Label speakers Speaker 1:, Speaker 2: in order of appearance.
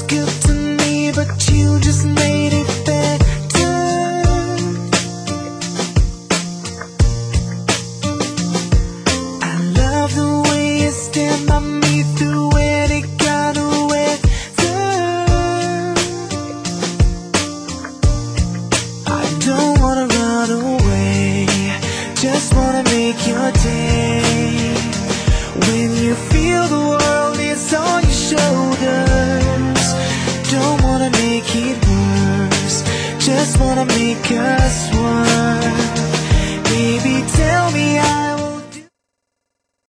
Speaker 1: good to me, but you just made it better. I love the way you stand by me through any kind of weather. I don't wanna run away, just wanna make your day. When you feel the world is on your shoulders, don't wanna make it worse, just wanna make us one.